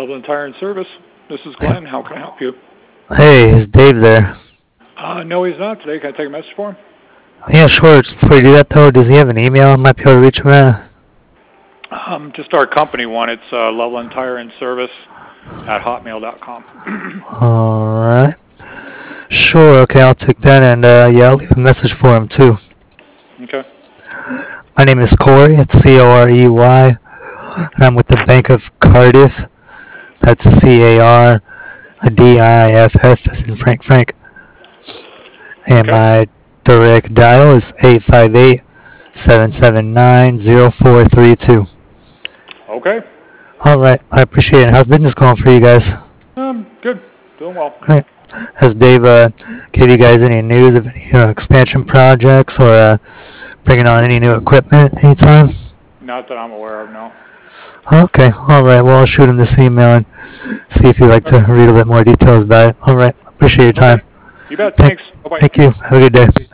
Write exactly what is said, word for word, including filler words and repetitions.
Loveland Tire and Service. This is Glenn. How can I help you? Hey, is Dave there? Uh, no, he's not today. Can I take a message for him? Yeah, sure. Before you do that, though, does he have an email I might be able to reach him at? Um, just our company one. It's uh, Loveland Tire and Service at hotmail dot com. All right. Sure. Okay, I'll take that, and uh, yeah, I'll leave a message for him too. Okay. My name is Corey. It's C O R E Y, and I'm with the Bank of Cardiff. That's C A R D I F F, as in Frank Frank. And Okay. my direct dial is eight five eight, seven seven nine, zero four three two. Okay. All right. I appreciate it. How's business going for you guys? Um, good. Doing well. Great. Has Dave uh, gave you guys any news of any uh, expansion projects or uh, bringing on any new equipment anytime? Not that I'm aware of, no. Okay. All right. Well, I'll shoot him this email and see if you'd like to read a bit more details about it. All right. Appreciate your time. Okay. You bet. Thanks. Bye-bye. Thank you. Have a good day.